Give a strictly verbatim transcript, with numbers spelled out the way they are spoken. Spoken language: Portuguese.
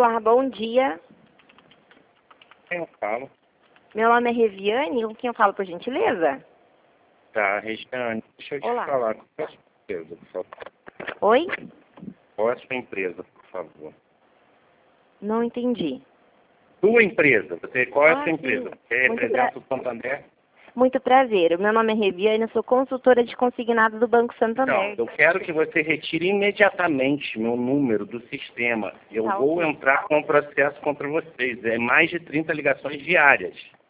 Olá, bom dia. Quem eu falo? Meu nome é Reviane, com quem eu falo, por gentileza? Tá, Regiane, deixa eu te Olá. falar. Qual é a sua empresa, por favor? Oi? Qual é a sua empresa, por favor? Não entendi. Sua empresa. Você, qual é a Ah, sua empresa? sim. Você Muito representa o Santander? Muito prazer. Meu nome é Reviane, eu sou consultora de consignado do Banco Não, Santander. eu quero que você retire imediatamente meu número do sistema. Eu Tá, vou ok. entrar com um processo contra vocês. É mais de trinta ligações diárias.